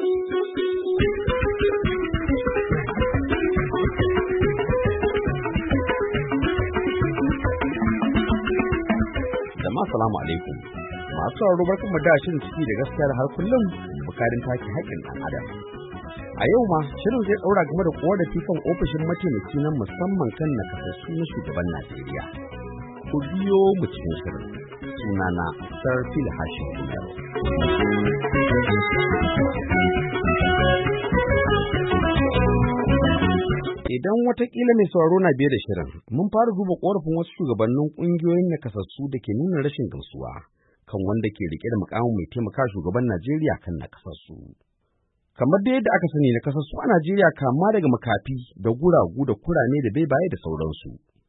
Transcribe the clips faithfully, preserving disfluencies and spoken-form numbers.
Jama'a salamu alaikum. Masu sauraro barkanmu da shirin ciki da gaskiya da har kullum bukarin take haƙƙin ɗan adam. A yau ma shirin zai ɗaura game da ƙorafi kan ofishin mataimaki na musamman kan nakasassu na shugaban Najeriya. Ku biyo mu cikin shirin. Sunana Sarfil Hashim Gumel. Idan watakila mai sauraro na biye da shirin, mun fara duba ƙorafin wasu shugabannin ƙungiyoyin nakasassu da ke nuna rashin gamsuwa kan wanda ke rike da mukamin mai taimaka shugaban Najeriya kan nakasassu. Kamar da yadda aka sani, nakasassu a Najeriya kama daga makafi da guragu da kurame da bebaye da sauransu.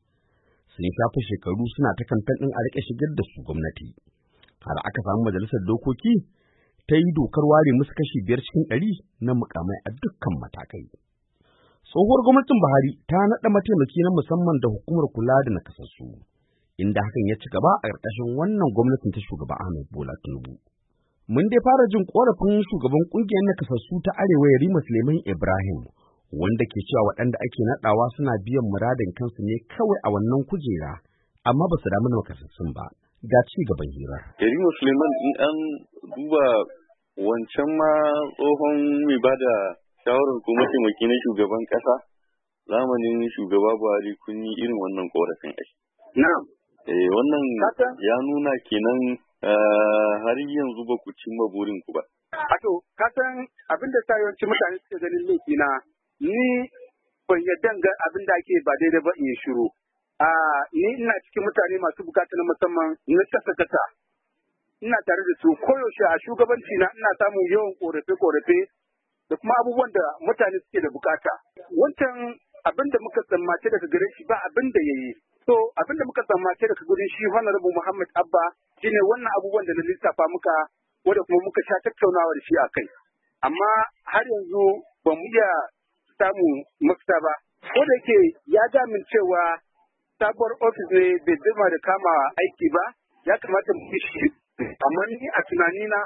Sun shafi shekaru suna ta kamfen ɗin a riƙe shigar da su gwamnati. Har aka samu majalisar dokoki ta yi dokar ware musu kashi biyar cikin ɗari na mukamai a dukkan matakai. Tsohuwar gwamnatin Buhari ta naɗa mataimaki na musamman da hukumar kula da nakasassu, inda hakan ya ci gaba a ƙarƙashin wannan gwamnatin ta shugaba Ahmed Bola Tinubu. Mun dai fara jin ƙorafin shugaban ƙungiyar nakasassu ta Arewa Yarima Suleiman Ibrahim, wanda ke cewa waɗanda ake naɗawa suna biyan muradin kansu ne kawai a wannan kujera, amma ba su damu da nakasassun ba. Ga ci gaban hirar. Yarima Suleiman, in an duba wancan ma tsohon mai bada shawarar ko mataimaki na shugaban kasa zamanin shugaba Buhari kun yi irin wannan korafin ai. Na'am. Eh wannan ya nuna kenan har yanzu ba ku cimma burin ku ba. Ato, ka san abin da sa yawanci mutane suke ganin laifi na ni ban yadda ga abin da ake ba daidai ba in shiru. A ni ina cikin mutane masu bukata na musamman na kasa kasa. Ina tare da su koyaushe a shugabanci na ina samun yawan korafe-korafe da kuma abubuwan da mutane suke da bukata. Wancan abin da muka tsammace daga gare shi ba abin da ya yi. So abin da muka tsammace daga gurin shi Honorable Muhammad Abba shine wannan abubuwan da na lissafa muka wanda kuma muka sha tattaunawa da shi a kai. Amma har yanzu ba mu iya samun mafita ba. Ko da yake ya ga min cewa sabuwar ofis ne bai jima da kama aiki ba, ya kamata mu yi shi. Amma ni a tunanina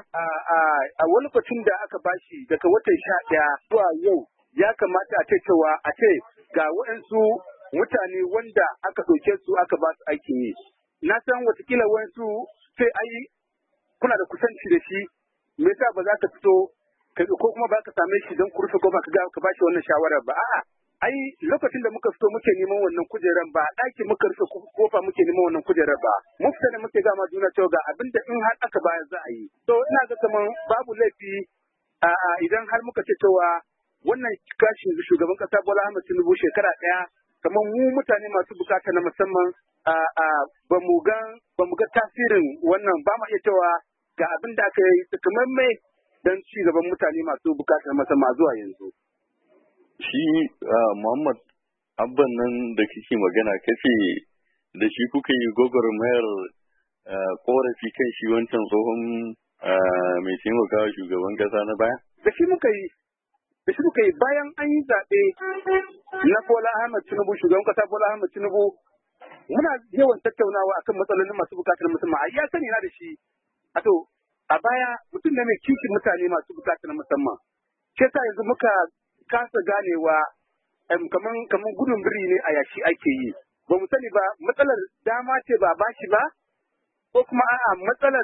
a wani lokacin da aka bashi daga watan sha ɗaya zuwa yau ya kamata a ce cewa a ce ga waɗansu mutane wanda aka ɗauke su aka ba su aikin yi. Na san watakila waɗansu sai ai kuna da kusanci da shi, me yasa ba za ka fito ko kuma ba ka same shi don ku rufe ko ba ka ga ka bashi wannan shawarar ba. A'a, ai lokacin da muka fito muke neman wannan kujerar ba a ɗaki muka rufe kofa muke neman wannan kujerar ba. Mun fita ne muke gama juna cewa ga abin da in har aka bayar za a yi. To ina ga kaman babu laifi a idan har muka ce cewa wannan kashin shugaban kasa Bola Ahmed Tinubu shekara ɗaya kamar mu mutane masu bukata na musamman ba mu ga ba mu ga tasirin wannan ba ma iya cewa ga abin da aka yi takamaimai don ci gaban mutane masu bukata na musamman zuwa yanzu. Shi Muhammad Abban nan da kike magana kace da shi kuka yi gwagwarmayar korafi kan shi wancan tsohon mai taimakawa shugaban kasa na baya? Da shi muka yi da shi muka yi bayan an yi zaɓe na Bola Ahmed Tinubu shugaban kasa Bola Ahmed Tinubu muna yawan tattaunawa akan matsalolin masu bukatar musamman. Ai ya sani na da shi. Ato a baya mutum ne mai kishin mutane masu bukatar musamman. Shi yasa yanzu muka kasa ganewa kaman kaman gudun biri ne a yashi ake yi. Ba mu sani ba matsalar dama ce ba bashi ba ko kuma a'a matsalar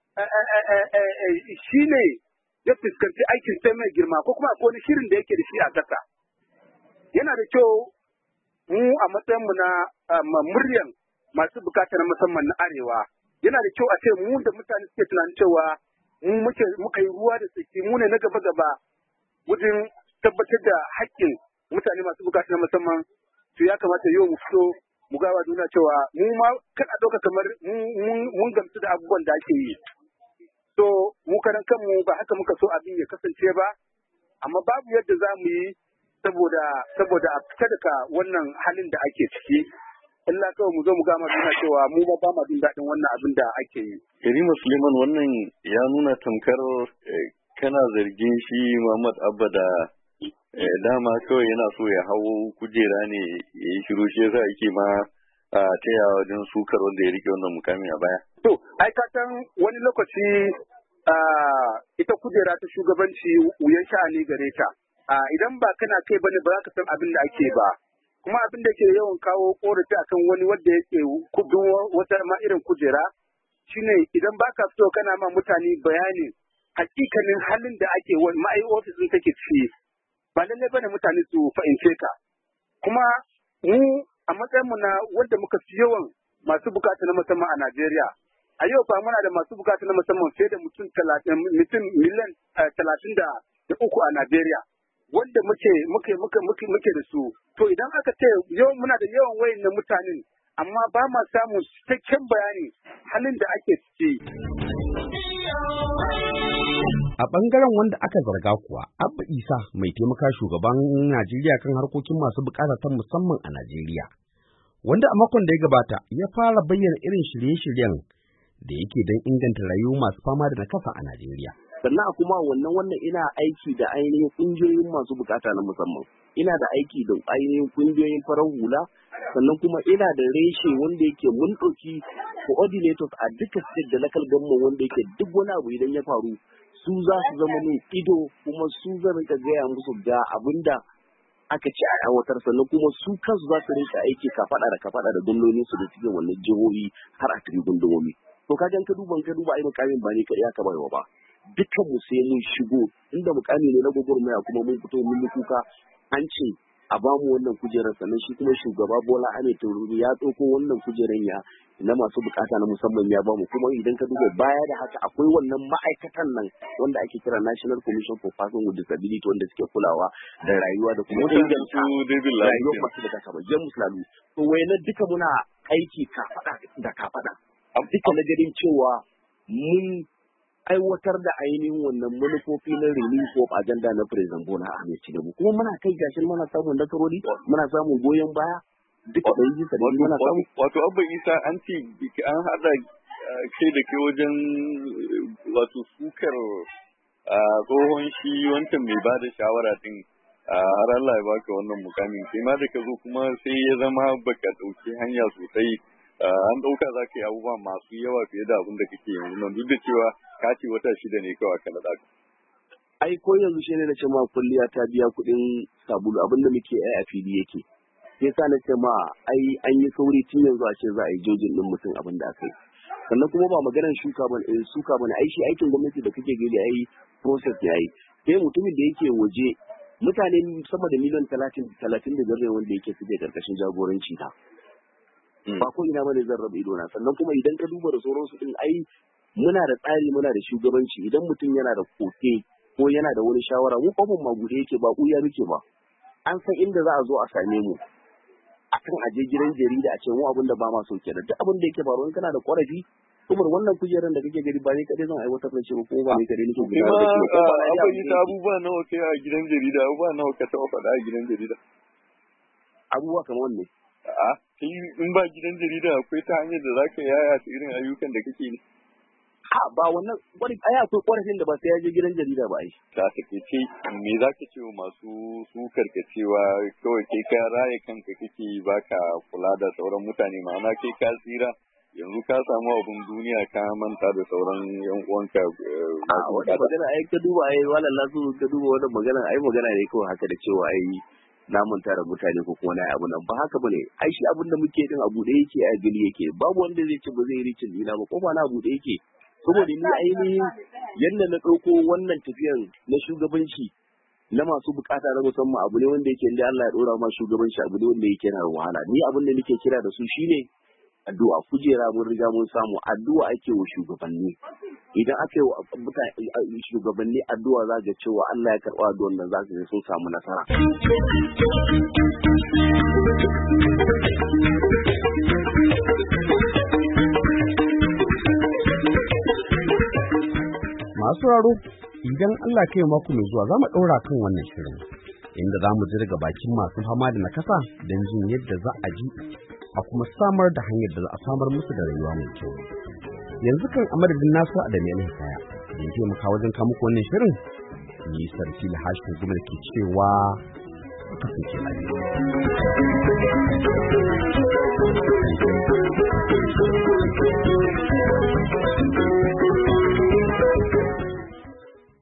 shi ne ya fuskanci aikin sai mai girma ko kuma akwai wani shirin da yake da shi a ƙasa. Yana da kyau mu a matsayinmu na muryan masu bukatar musamman na arewa yana da kyau a ce mu da mutane suke tunanin cewa mu muka yi ruwa da tsaki mu ne na gaba-gaba wajen tabbatar da haƙƙin mutane masu bukatar musamman to ya kamata yau mu fito mu gawa duniya cewa mu ma kan a ɗauka kamar mun gamsu da abubuwan da ake yi. So mu karan kanmu ba haka muka so abin ya kasance ba, amma babu yadda za mu yi saboda saboda a fita daga wannan halin da ake ciki. Illa kawai mu zo mu gama duniya cewa mu ma ba ma jin daɗin wannan abin da ake yi. Yarima Suleiman, wannan ya nuna tamkar kana zargin shi Muhammad Abba da dama kawai yana so ya hau kujera ne ya yi shiru shi yasa yake ma a taya wajen sukar wanda ya rike wannan mukami a baya. To, ai ka san wani lokaci ita kujera ta shugabanci wuyan sha'ani gare ta. Idan ba kana kai bane ba za ka san abin da ake ba. Kuma abin da ke yawan kawo korafi akan wani wanda yake kudin wata ma irin kujera shine idan baka fito kana ma mutane bayanin hakikanin halin da ake wani ma'ai ofisin take ciki ba lallai bane mutane su fahimce ka. Kuma mu a matsayin mu na wanda muka fi yawan masu bukata na musamman a Najeriya. A yau fa muna da masu bukata na musamman fiye da mutum mutum miliyan talatin da uku a Najeriya. Wanda muke muke muke muke muke da su. To idan aka ce yau muna da yawan wayan na mutanen amma ba ma samun cikakken bayani halin da ake ciki. A ɓangaren wanda aka zarga kuwa, Abba Isa mai taimaka shugaban Najeriya kan harkokin masu bukata ta musamman a Najeriya, wanda a makon da ya gabata ya fara bayyana irin shirye-shiryen da yake don inganta rayuwar masu fama da nakasa a Najeriya. Sannan kuma wannan wannan ina aiki da ainihin kungiyoyin masu bukata na musamman. Ina da aiki da ainihin kungiyoyin farar hula, sannan kuma ina da reshe wanda yake mun ɗauki coordinators a duka state da local government wanda yake duk wani abu idan ya faru su za su zama min ido kuma su zan rika gaya musu ga abinda aka ce a aiwatar, sannan kuma su kansu za su rinka aiki kafaɗa da kafaɗa da gwamnonin su da cikin wannan jihohi har a cikin gundumomi. To ka ka duba ka duba ai mukamin ba ne kariya ka baiwa ba. Dukkan mu sai mun shigo inda mukami ne na gwagwarmaya kuma mun fito mun yi kuka an ce a bamu wannan kujerar, sannan shi kuma shugaba Bola Ahmed Tinubu ya ɗauko wannan kujerar ya na masu bukata na musamman ya bamu. Kuma idan ka duba baya da haka akwai wannan ma'aikatan nan wanda ake kira National Commission for Persons with Disability wanda suke kulawa da rayuwa da kuma inganta rayuwar masu bukata ba James Lalu. To wayannan duka muna aiki kafada da kafada duka na ganin cewa mun aiwatar da ainihin wannan manufofi na relief of agenda na President Bola Ahmed Tinubu. Kuma muna kai gashin muna samun nasarori, muna samun goyon baya duka da yi sa muna samu. Wato Abba Isa an ce an haɗa kai da kai wajen wato sukar tsohon shi wancan mai ba da shawara din har Allah ya baka wannan mukamin, sai ma da ka zo kuma sai ya zama baka ɗauki hanya sosai. An ɗauka za ka yi abubuwa masu yawa fiye da abin da kake yanzu nan, duk da cewa ka ce wata shida ne kawai ka naɗa ka. Ai ko yanzu shi ne na ce ma kulliya ta biya kuɗin sabulu, abin da muke ai a fili yake. Sai sa na ce ma ai an yi sauri tun yanzu a ce za a yi jojin ɗin mutum abin da aka yi. Sannan kuma ba maganar shuka ba ne suka ba ne, ai shi aikin gwamnati da kake gani ai process ya yi. Sai mutumin da yake waje mutane sama da miliyan talatin talatin da biyar wanda yake suke karkashin jagoranci ta. Ba ko ina bane zan raba idona. Sannan kuma idan ka duba da sauransu din ai muna da tsari muna da shugabanci. Idan mutum yana da koke ko yana da wani shawara mu kofin magude yake ba kuya muke ba. An san inda za a zo a same mu akan aje gidan jarida a ce mu abin da ba ma so kenan. Duk abin da yake faruwa kana da korafi kuma wannan kujerar da kake gari ba ne kadai zan aiwatar da shi ko ba ne kadai nake gudanar da shi ko ba ya yi ta abubuwa nawa kai a gidan jarida abubuwa nawa ka taɓa faɗa a gidan jarida abubuwa kamar wanne a'a kai in ba gidan jarida akwai ta hanyar da zaka yaya ta irin ayyukan da kake yi ha ba wannan wani ai akwai korafin da ba sai ya je gidan jarida ba ai da take ce me zaka ce masu sukar ka cewa kawai kai ka raye kanka kake baka kula da sauran mutane ma'ana kai ka tsira yanzu ka samu abin duniya ka manta da sauran yan uwanka masu bukata. Magana ai ka duba ai walalla su ka duba wannan magana ai magana ne kawai haka da cewa ai na manta da mutane ko kuma na abu nan ba haka bane ai shi abin da muke din abu da yake a gani yake babu wanda zai ce ba zai ricin dina ba ko ba na abu da yake saboda ni ainihin yanda na ɗauko wannan tafiyan na shugabanci na masu bukata na musamman abu ne wanda yake inda Allah ya ɗora ma shugabanci abu ne wanda yake na wahala ni abin da nake kira da su shine addu'a kujera mun riga mun samu addu'a ake wa shugabanni idan aka yi wa shugabanni addu'a za ga cewa Allah ya karɓa addu'an nan za su sun samu nasara. Masu raro idan Allah kai mako mai zuwa za mu ɗaura kan wannan shirin inda za mu ji daga bakin masu fama da nakasa don jin yadda za a ji a kuma samar da hanyar da za a samar musu da rayuwa mai kyau. Yanzu kan a madadin nasu a da mai kaya da ya taimaka wajen kawo muku wannan shirin ni sarki lahashin gumar ke cewa kasance lafiya.